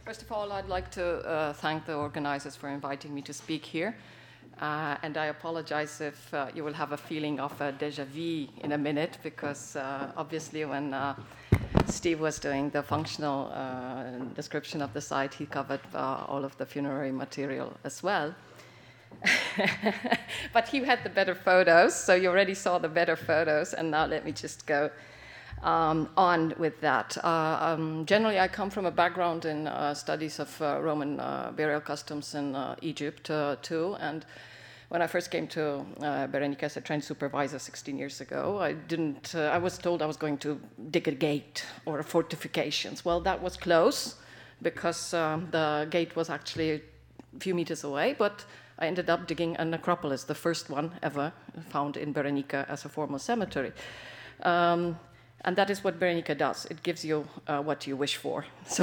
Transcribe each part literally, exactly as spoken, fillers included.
First of all, I'd like to uh, thank the organizers for inviting me to speak here. Uh, and I apologize if uh, you will have a feeling of a déjà vu in a minute, because uh, obviously when uh, Steve was doing the functional uh, description of the site, he covered uh, all of the funerary material as well. But he had the better photos, so you already saw the better photos, and now let me just go Um, on with that. Uh, um, generally, I come from a background in uh, studies of uh, Roman uh, burial customs in uh, Egypt uh, too, and when I first came to uh, Berenica as a trained supervisor sixteen years ago, I didn't. Uh, I was told I was going to dig a gate or fortifications. Well, that was close, because um, the gate was actually a few meters away, but I ended up digging a necropolis, the first one ever found in Berenica as a formal cemetery. Um, And that is what Berenica does. It gives you uh, what you wish for. So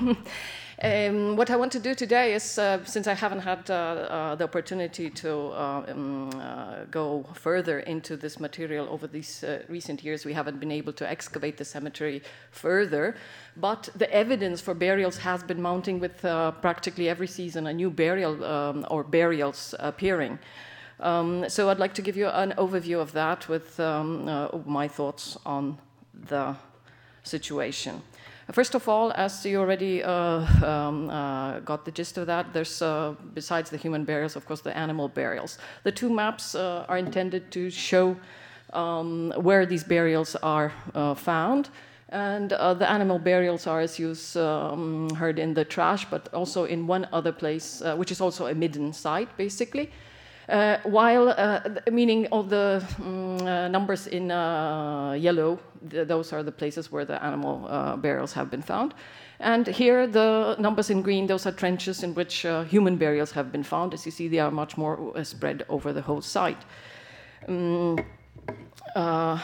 um, what I want to do today is, uh, since I haven't had uh, uh, the opportunity to uh, um, uh, go further into this material over these uh, recent years, we haven't been able to excavate the cemetery further. But the evidence for burials has been mounting with uh, practically every season, a new burial um, or burials appearing. Um, so I'd like to give you an overview of that with um, uh, my thoughts on the situation. First of all, as you already uh, um, uh, got the gist of that, there's, uh, besides the human burials, of course, the animal burials. The two maps uh, are intended to show um, where these burials are uh, found. And uh, the animal burials are, as you've um, heard, in the trash, but also in one other place, uh, which is also a midden site, basically. Uh, while, uh, meaning all the um, uh, numbers in uh, yellow, th those are the places where the animal uh, burials have been found. And here, the numbers in green, those are trenches in which uh, human burials have been found. As you see, they are much more uh, spread over the whole site. Um, uh,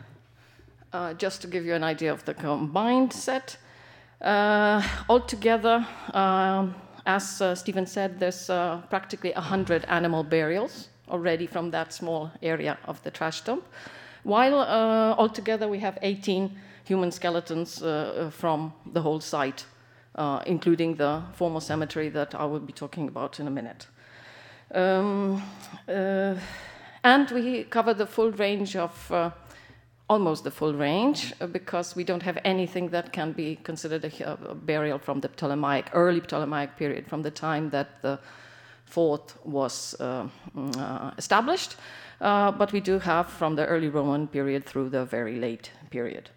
uh, just to give you an idea of the combined set, uh, altogether, um, as uh, Stephen said, there's uh, practically one hundred animal burials already from that small area of the trash dump, while uh, altogether we have eighteen human skeletons uh, from the whole site, uh, including the formal cemetery that I will be talking about in a minute. Um, uh, and we cover the full range of uh, almost the full range, uh, because we don't have anything that can be considered a, a burial from the Ptolemaic, early Ptolemaic period, from the time that the fort was uh, uh, established. Uh, but we do have from the early Roman period through the very late period.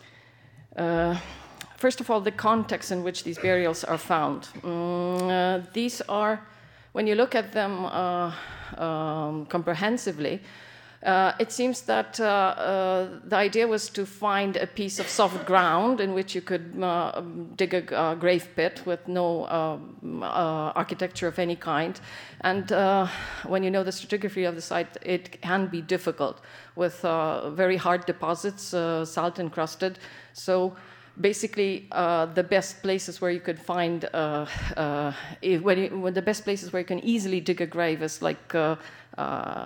Uh, first of all, the context in which these burials are found. Mm, uh, these are, when you look at them uh, um, comprehensively, Uh, it seems that uh, uh, the idea was to find a piece of soft ground in which you could uh, dig a uh, grave pit with no uh, uh, architecture of any kind. And uh, when you know the stratigraphy of the site, it can be difficult with uh, very hard deposits, uh, salt encrusted. So basically, uh, the best places where you could find, uh, uh, if, when, you, when the best places where you can easily dig a grave is like uh, uh,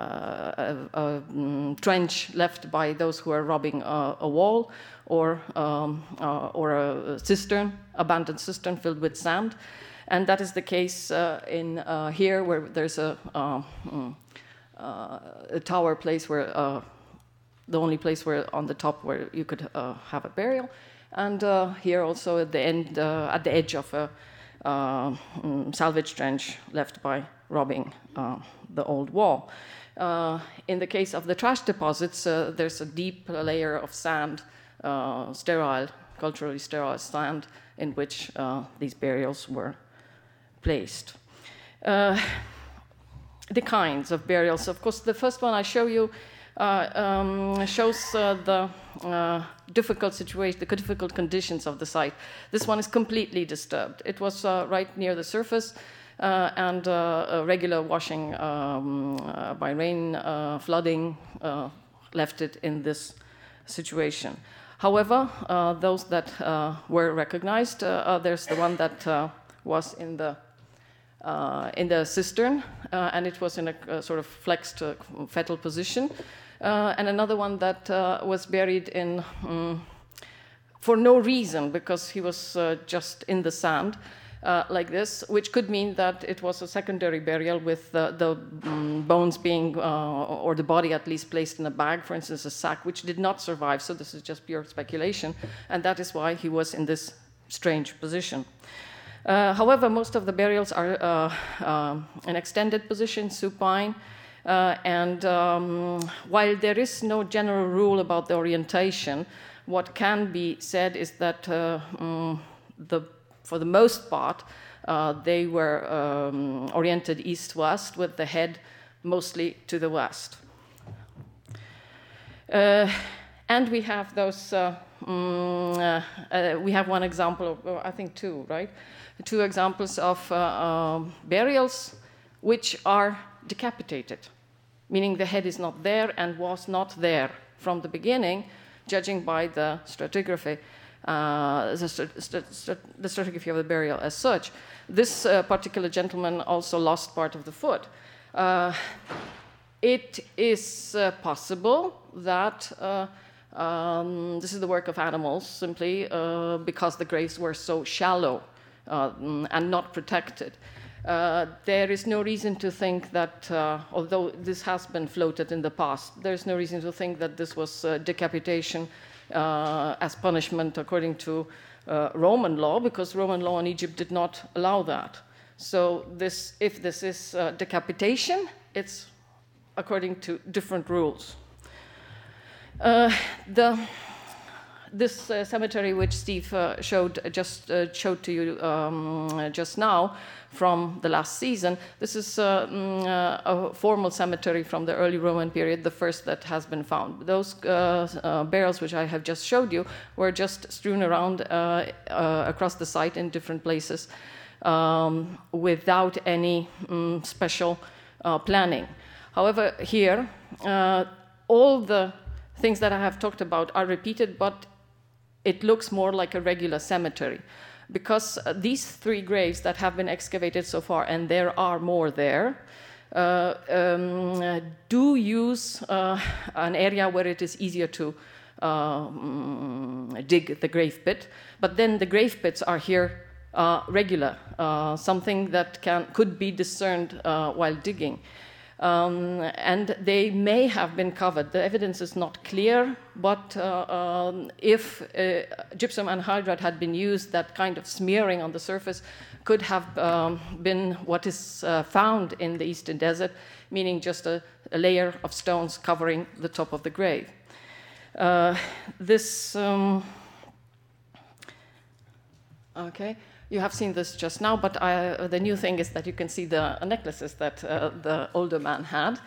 a, a um, trench left by those who are robbing a, a wall, or um, uh, or a cistern, abandoned cistern filled with sand, and that is the case uh, in uh, here, where there's a, uh, um, uh, a tower place where uh, the only place where on the top where you could uh, have a burial. And uh, here also at the end, uh, at the edge of a uh, um, salvage trench left by robbing uh, the old wall. Uh, in the case of the trash deposits, uh, there's a deep layer of sand, uh, sterile, culturally sterile sand, in which uh, these burials were placed. Uh, the kinds of burials, of course, the first one I show you Uh, um, shows uh, the uh, difficult situation, the difficult conditions of the site. This one is completely disturbed. It was uh, right near the surface, uh, and uh, a regular washing um, uh, by rain, uh, flooding, uh, left it in this situation. However, uh, those that uh, were recognized, uh, uh, there's the one that uh, was in the uh, in the cistern, uh, and it was in a, a sort of flexed uh, fetal position. Uh, and another one that uh, was buried in um, for no reason, because he was uh, just in the sand. uh, like this, which could mean that it was a secondary burial with the, the um, bones being, uh, or the body at least, placed in a bag, for instance, a sack, which did not survive. So this is just pure speculation, and that is why he was in this strange position. Uh, however, most of the burials are uh, uh, an extended position, supine, uh, and um, while there is no general rule about the orientation, what can be said is that uh, um, the, for the most part, uh, they were um, oriented east-west, with the head mostly to the west. Uh, and we have those, uh, um, uh, uh, we have one example, of, uh, I think two, right? Two examples of uh, uh, burials which are decapitated, meaning the head is not there and was not there from the beginning, judging by the stratigraphy, uh, the, strat strat the stratigraphy of the burial as such. This uh, particular gentleman also lost part of the foot. Uh, it is uh, possible that uh, um, this is the work of animals, simply uh, because the graves were so shallow uh, and not protected. Uh, there is no reason to think that, uh, although this has been floated in the past, there's no reason to think that this was uh, decapitation uh, as punishment according to uh, Roman law, because Roman law in Egypt did not allow that. So this, if this is uh, decapitation, it's according to different rules. Uh, the, this uh, cemetery, which Steve uh, showed just uh, showed to you um, just now, from the last season, this is uh, mm, uh, a formal cemetery from the early Roman period, the first that has been found. Those uh, uh, barrels which I have just showed you were just strewn around uh, uh, across the site in different places um, without any um, special uh, planning. However, here, uh, all the things that I have talked about are repeated, but it looks more like a regular cemetery. Because uh, these three graves that have been excavated so far, and there are more there, uh, um, uh, do use uh, an area where it is easier to uh, mm, dig the grave pit. But then the grave pits are here uh, regular, uh, something that can, could be discerned uh, while digging. Um, and they may have been covered. The evidence is not clear, but uh, um, if uh, gypsum anhydride had been used, that kind of smearing on the surface could have um, been what is uh, found in the Eastern Desert, meaning just a, a layer of stones covering the top of the grave. Uh, this, um, okay. You have seen this just now, but I, uh, the new thing is that you can see the uh, necklaces that uh, the older man had.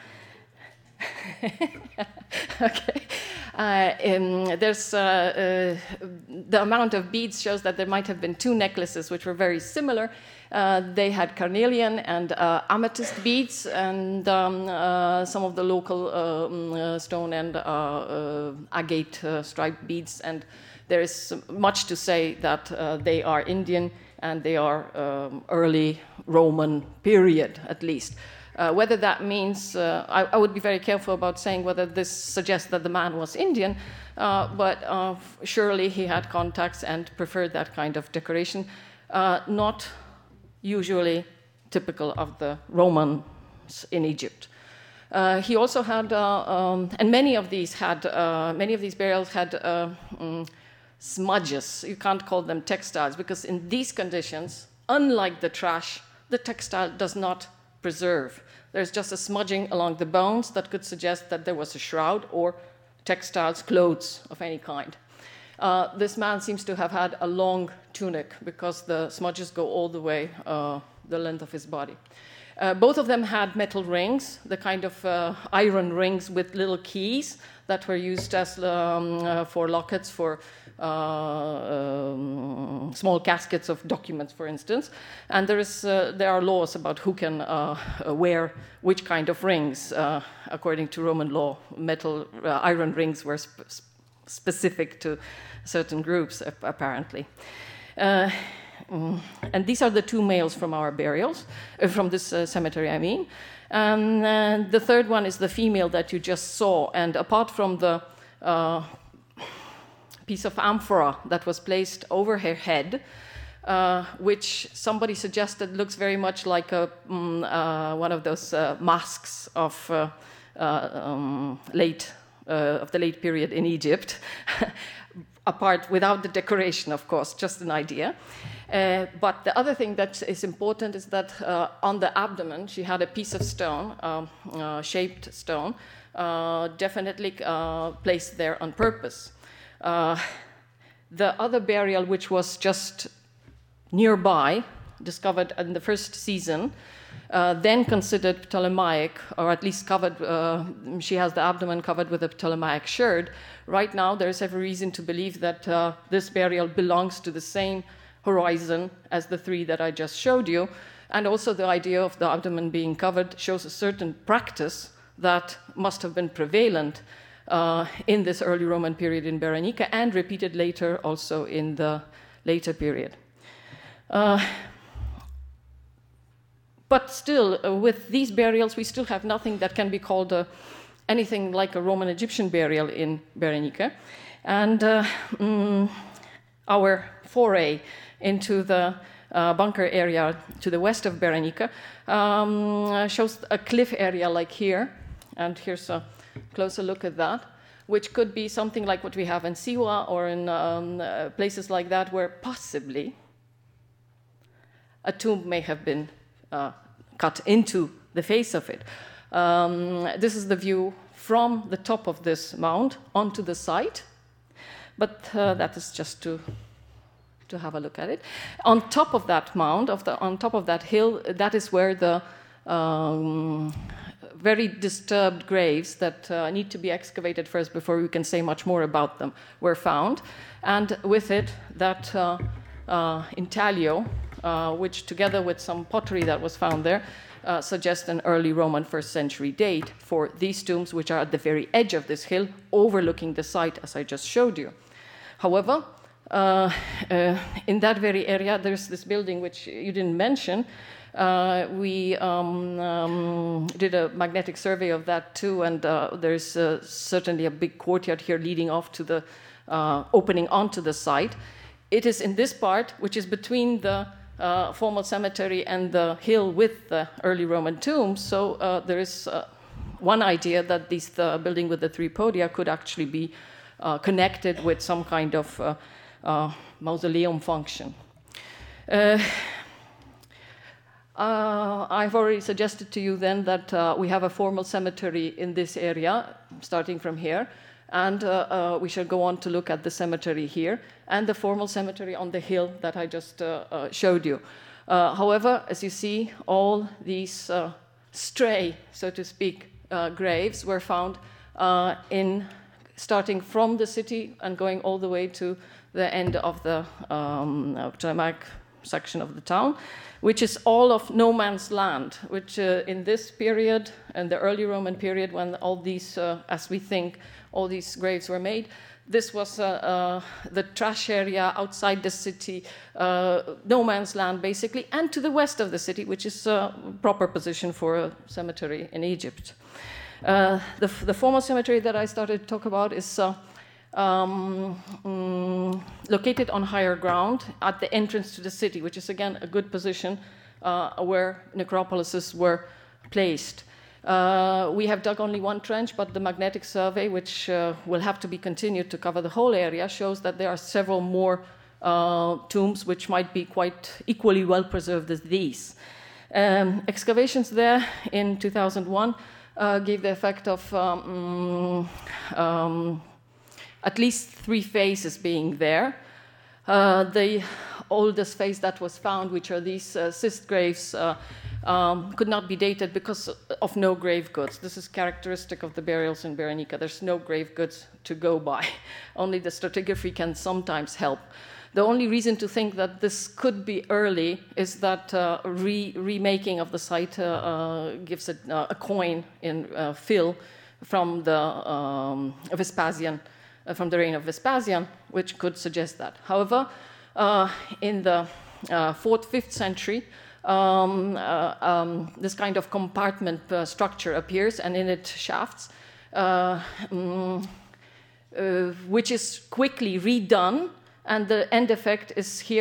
Okay. Uh, um, there's, uh, uh, the amount of beads shows that there might have been two necklaces which were very similar. Uh, they had carnelian and uh, amethyst beads, and um, uh, some of the local uh, uh, stone and uh, uh, agate uh, striped beads. And there is much to say that uh, they are Indian, and they are um, early Roman period, at least. Uh, whether that means, uh, I, I would be very careful about saying whether this suggests that the man was Indian, uh, but uh, surely he had contacts and preferred that kind of decoration, uh, not usually typical of the Romans in Egypt. Uh, he also had, uh, um, and many of these had, uh, many of these burials had uh, um, smudges. You can't call them textiles, because in these conditions, unlike the trash, the textile does not preserve. There's just a smudging along the bones that could suggest that there was a shroud or textiles, clothes of any kind. Uh, this man seems to have had a long tunic, because the smudges go all the way uh, the length of his body. Uh, both of them had metal rings, the kind of uh, iron rings with little keys that were used as um, uh, for lockets for uh, um, small caskets of documents, for instance. And there is uh, there are laws about who can uh, wear which kind of rings. Uh, according to Roman law, metal uh, iron rings were sp specific to certain groups, apparently. Uh, Mm. And these are the two males from our burials, uh, from this uh, cemetery, I mean. Um, and the third one is the female that you just saw. And apart from the uh, piece of amphora that was placed over her head, uh, which somebody suggested looks very much like a, um, uh, one of those uh, masks of uh, uh, um, late uh, of the late period in Egypt, apart without the decoration, of course, just an idea. Uh, but the other thing that is important is that uh, on the abdomen she had a piece of stone, um, uh, shaped stone, uh, definitely uh, placed there on purpose. Uh, the other burial, which was just nearby, discovered in the first season, uh, then considered Ptolemaic, or at least covered, uh, she has the abdomen covered with a Ptolemaic sherd. Right now there's every reason to believe that uh, this burial belongs to the same horizon as the three that I just showed you, and also the idea of the abdomen being covered shows a certain practice that must have been prevalent uh, in this early Roman period in Berenica, and repeated later also in the later period. Uh, but still, uh, with these burials, we still have nothing that can be called a, anything like a Roman Egyptian burial in Berenica, and uh, mm, our foray into the uh, bunker area to the west of Berenica um, shows a cliff area like here, and here's a closer look at that, which could be something like what we have in Siwa or in um, uh, places like that, where possibly a tomb may have been uh, cut into the face of it. Um, this is the view from the top of this mound onto the site, but uh, that is just to to have a look at it. On top of that mound, of the, on top of that hill, that is where the um, very disturbed graves that uh, need to be excavated first before we can say much more about them were found. And with it, that uh, uh, intaglio, uh, which together with some pottery that was found there, uh, suggests an early Roman first century date for these tombs, which are at the very edge of this hill, overlooking the site as I just showed you. However, Uh, uh, in that very area, there's this building which you didn't mention. Uh, we um, um, did a magnetic survey of that too, and uh, there's uh, certainly a big courtyard here leading off to the uh, opening onto the site. It is in this part, which is between the uh, formal cemetery and the hill with the early Roman tombs. So uh, there is uh, one idea that this the building with the three podia could actually be uh, connected with some kind of uh, Uh, mausoleum function. Uh, uh, I've already suggested to you then that uh, we have a formal cemetery in this area, starting from here, and uh, uh, we shall go on to look at the cemetery here, and the formal cemetery on the hill that I just uh, uh, showed you. Uh, however, as you see, all these uh, stray, so to speak, uh, graves were found uh, in starting from the city and going all the way to the end of the um, Ptolemaic section of the town, which is all of no man's land, which uh, in this period, and the early Roman period, when all these, uh, as we think, all these graves were made, this was uh, uh, the trash area outside the city, uh, no man's land basically, and to the west of the city, which is a proper position for a cemetery in Egypt. Uh, the, the formal cemetery that I started to talk about is uh, um, um, located on higher ground at the entrance to the city, which is again a good position uh, where necropolises were placed. Uh, we have dug only one trench, but the magnetic survey, which uh, will have to be continued to cover the whole area, shows that there are several more uh, tombs which might be quite equally well preserved as these. Um, excavations there in two thousand one uh, gave the effect of um, um, at least three faces being there. Uh, the oldest face that was found, which are these uh, cyst graves, uh, um, could not be dated because of no grave goods. This is characteristic of the burials in Berenica. There's no grave goods to go by. Only the stratigraphy can sometimes help. The only reason to think that this could be early is that uh, re remaking of the site uh, uh, gives it uh, a coin in uh, fill from the um, Vespasian, uh, from the reign of Vespasian, which could suggest that. However, uh, in the uh, fourth, fifth century, um, uh, um, this kind of compartment uh, structure appears, and in it shafts, uh, um, uh, which is quickly redone. And the end effect is here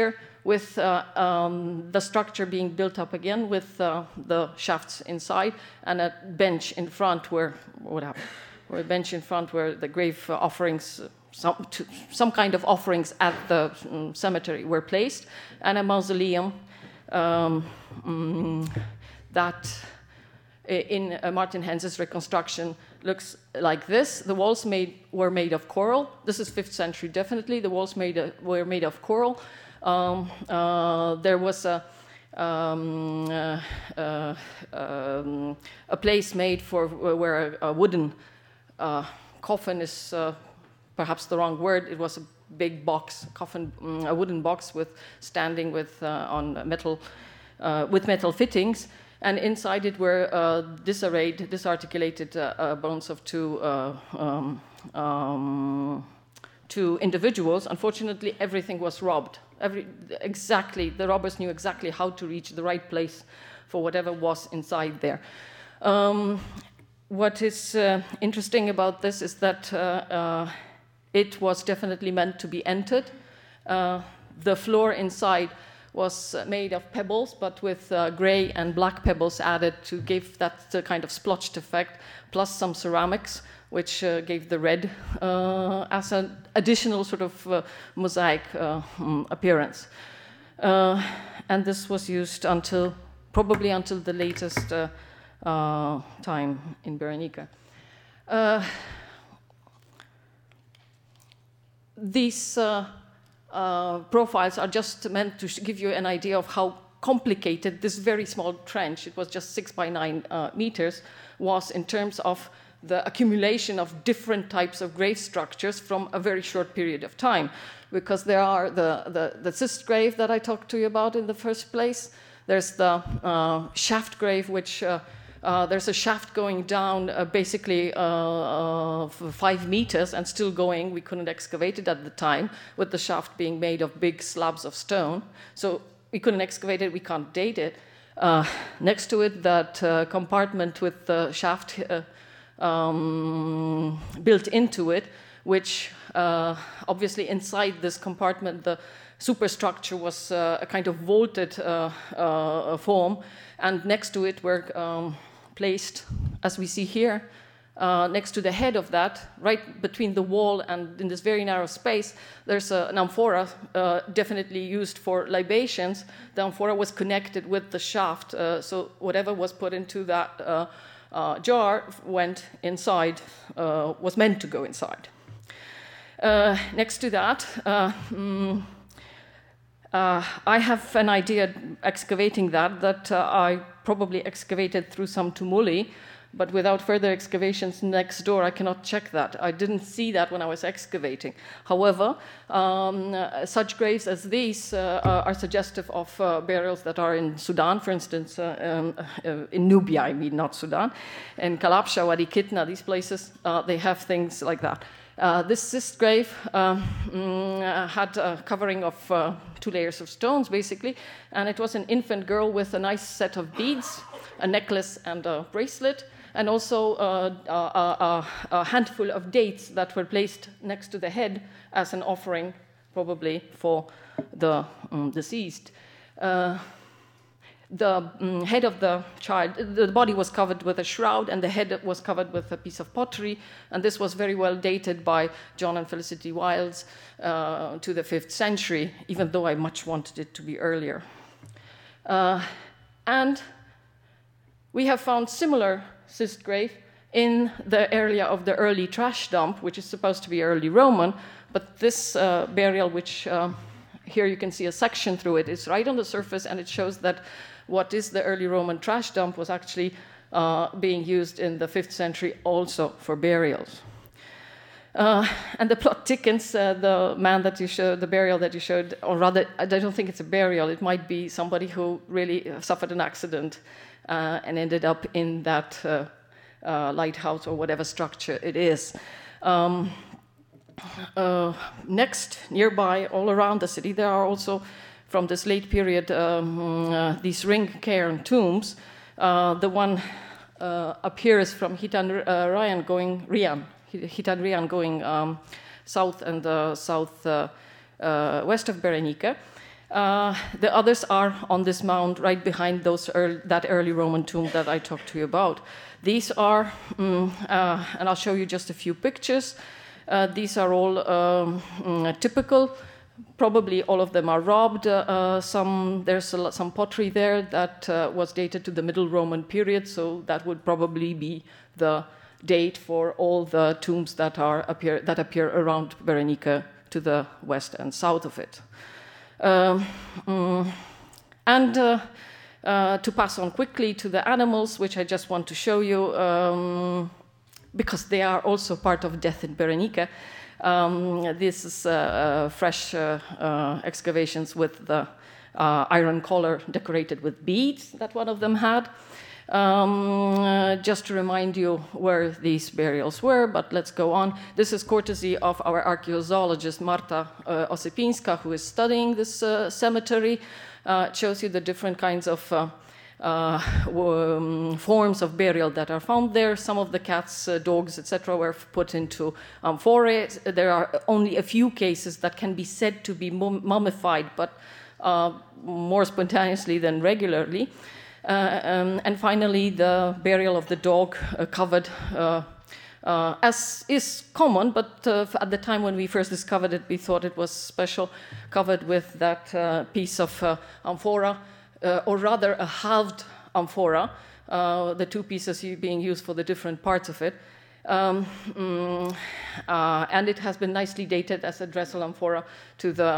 with uh, um, the structure being built up again with uh, the shafts inside and a bench in front where, what happened? Where a bench in front where the grave offerings, some, to, some kind of offerings at the um, cemetery were placed, and a mausoleum um, um, that in uh, Martin Hens's reconstruction looks like this. The walls made, were made of coral. This is fifth century, definitely. The walls made a, were made of coral. Um, uh, there was a, um, uh, uh, um, a place made for where a, a wooden uh, coffin is uh, perhaps the wrong word. It was a big box, coffin, um, a wooden box with standing with uh, on metal uh, with metal fittings. And inside it were uh, disarrayed, disarticulated uh, uh, bones of two, uh, um, um, two individuals. Unfortunately, everything was robbed. Every, exactly, the robbers knew exactly how to reach the right place for whatever was inside there. Um, what is uh, interesting about this is that uh, uh, it was definitely meant to be entered. Uh, the floor inside was made of pebbles, but with uh, gray and black pebbles added to give that uh, kind of splotched effect, plus some ceramics, which uh, gave the red uh, as an additional sort of uh, mosaic uh, um, appearance. Uh, and this was used until, probably until the latest uh, uh, time in Berenica. Uh, these uh, Uh, profiles are just meant to give you an idea of how complicated this very small trench, it was just six by nine uh, meters, was in terms of the accumulation of different types of grave structures from a very short period of time. Because there are the, the, the cyst grave that I talked to you about in the first place. There's the uh, shaft grave, which uh, Uh, there's a shaft going down uh, basically uh, uh, for five meters and still going. We couldn't excavate it at the time, with the shaft being made of big slabs of stone. So we couldn't excavate it, we can't date it. Uh, next to it, that uh, compartment with the shaft uh, um, built into it, which uh, obviously inside this compartment, the superstructure was uh, a kind of vaulted uh, uh, form, and next to it were um, placed, as we see here, uh, next to the head of that, right between the wall and in this very narrow space, there's a, an amphora uh, definitely used for libations. The amphora was connected with the shaft, uh, so whatever was put into that uh, uh, jar went inside, uh, was meant to go inside. Uh, next to that, uh, mm, Uh, I have an idea excavating that, that uh, I probably excavated through some tumuli, but without further excavations next door, I cannot check that. I didn't see that when I was excavating. However, um, uh, such graves as these uh, are suggestive of uh, burials that are in Sudan, for instance, uh, um, uh, in Nubia, I mean, not Sudan, in Kalabsha, Wadi Kitna, these places, uh, they have things like that. Uh, this cyst grave um, mm, had a covering of uh, two layers of stones, basically, and it was an infant girl with a nice set of beads, a necklace and a bracelet, and also uh, a, a, a handful of dates that were placed next to the head as an offering, probably for the um, deceased. Uh, The um, head of the child, the body was covered with a shroud, and the head was covered with a piece of pottery, and this was very well dated by John and Felicity Wilds uh, to the fifth century, even though I much wanted it to be earlier. Uh, and we have found similar cyst grave in the area of the early trash dump, which is supposed to be early Roman, but this uh, burial, which uh, here you can see a section through it, is right on the surface, and it shows that what is the early Roman trash dump was actually uh, being used in the fifth century also for burials. Uh, and the plot thickens. Uh, the man that you showed, the burial that you showed, or rather, I don't think it's a burial. It might be somebody who really suffered an accident uh, and ended up in that uh, uh, lighthouse or whatever structure it is. Um, uh, next, nearby, all around the city, there are also, from this late period, um, uh, these ring cairn tombs. Uh, the one uh, appears from Hitan uh, Ryan going Rian, Hitan Rian going um, south and uh, south uh, uh, west of Berenica. Uh, the others are on this mound right behind those early, that early Roman tomb that I talked to you about. These are, um, uh, and I'll show you just a few pictures. Uh, these are all um, mm, typical. Probably all of them are robbed. Uh, some, there's a lot, some pottery there that uh, was dated to the Middle Roman period, so that would probably be the date for all the tombs that, are appear, that appear around Berenica to the west and south of it. Um, mm, and uh, uh, to pass on quickly to the animals, which I just want to show you, um, because they are also part of death in Berenica. Um, this is uh, uh, fresh uh, uh, excavations with the uh, iron collar decorated with beads that one of them had. Um, uh, just to remind you where these burials were, but let's go on. This is courtesy of our archaeozoologist Marta uh, Osypinska, who is studying this uh, cemetery. Uh, it shows you the different kinds of uh, uh, um, forms of burial that are found there. Some of the cats, uh, dogs, et cetera were put into amphorae. There are only a few cases that can be said to be mummified, but uh, more spontaneously than regularly. Uh, um, and finally, the burial of the dog uh, covered, uh, uh, as is common, but uh, at the time when we first discovered it, we thought it was special, covered with that uh, piece of uh, amphora, uh, or rather a halved amphora, uh, the two pieces being used for the different parts of it. Um, mm, uh, and it has been nicely dated as a Dressel amphora to the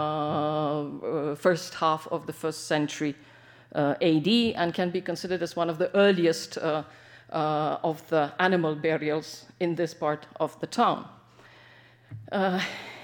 uh, first half of the first century Uh, A D, and can be considered as one of the earliest uh, uh, of the animal burials in this part of the town. Uh,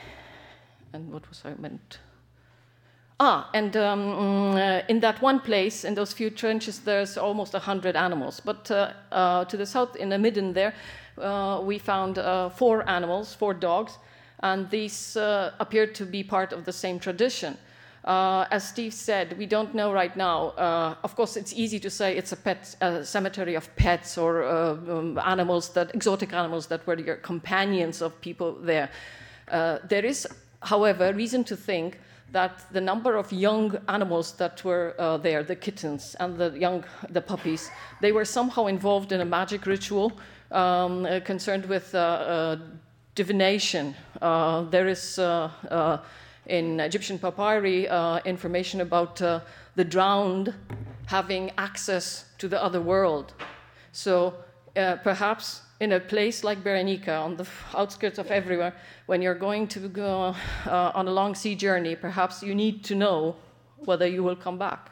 and what was I meant? Ah, and um, uh, in that one place, in those few trenches, there's almost a hundred animals. But uh, uh, to the south, in the midden there, uh, we found uh, four animals, four dogs, and these uh, appeared to be part of the same tradition. Uh, as Steve said, we don't know right now. Uh, of course, it's easy to say it's a pet a cemetery of pets or uh, um, animals that exotic animals that were your companions of people there. Uh, there is, however, reason to think that the number of young animals that were uh, there, the kittens and the young, the puppies, they were somehow involved in a magic ritual um, uh, concerned with uh, uh, divination. Uh, there is. Uh, uh, In Egyptian papyri, uh, information about uh, the drowned having access to the other world. So uh, perhaps in a place like Berenica, on the outskirts of everywhere, when you're going to go uh, on a long sea journey, perhaps you need to know whether you will come back.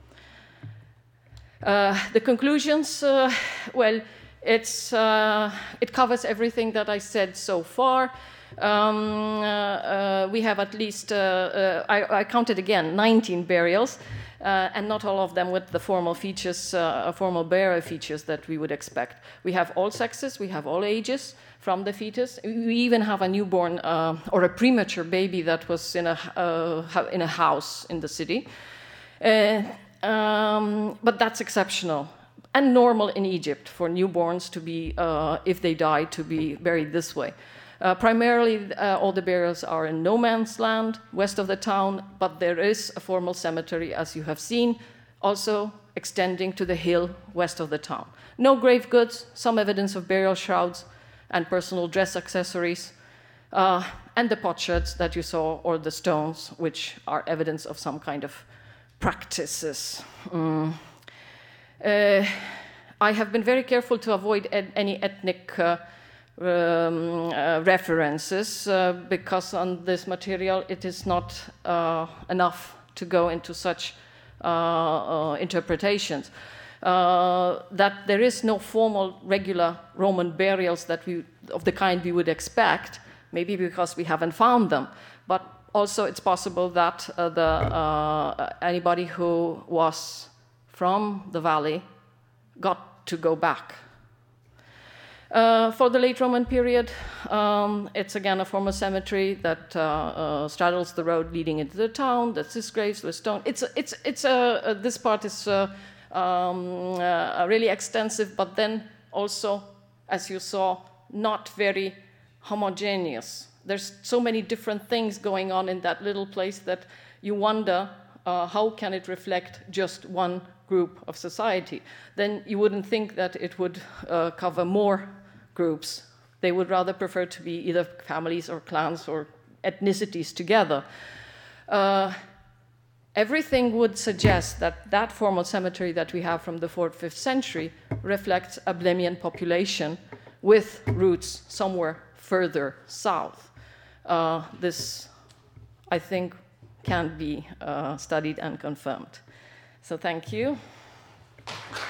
Uh, the conclusions, uh, well, it's, uh, it covers everything that I said so far. Um, uh, uh, we have at least, uh, uh, I, I counted again, nineteen burials, uh, and not all of them with the formal features, uh, formal burial features that we would expect. We have all sexes, we have all ages from the fetus. We even have a newborn uh, or a premature baby that was in a, uh, in a house in the city. Uh, um, but that's exceptional and normal in Egypt for newborns to be, uh, if they die, to be buried this way. Uh, primarily, uh, all the burials are in no man's land, west of the town, but there is a formal cemetery, as you have seen, also extending to the hill west of the town. No grave goods, some evidence of burial shrouds and personal dress accessories, uh, and the potsherds that you saw, or the stones, which are evidence of some kind of practices. Mm. Uh, I have been very careful to avoid ed- any ethnic uh, Um, uh, references uh, because on this material it is not uh, enough to go into such uh, uh, interpretations. Uh, that there is no formal regular Roman burials that we, of the kind we would expect, maybe because we haven't found them, but also it's possible that uh, the, uh, anybody who was from the valley got to go back. Uh, for the late Roman period, um, it's again a formal cemetery that uh, uh, straddles the road leading into the town. That's this graves with stone. It's it's it's a uh, this part is uh, um, uh, really extensive, but then also, as you saw, not very homogeneous. There's so many different things going on in that little place that you wonder uh, how can it reflect just one group of society? Then you wouldn't think that it would uh, cover more groups. They would rather prefer to be either families or clans or ethnicities together. Uh, everything would suggest that that formal cemetery that we have from the fourth, fifth century reflects a Blemian population with roots somewhere further south. Uh, this, I think, can be uh, studied and confirmed. So thank you.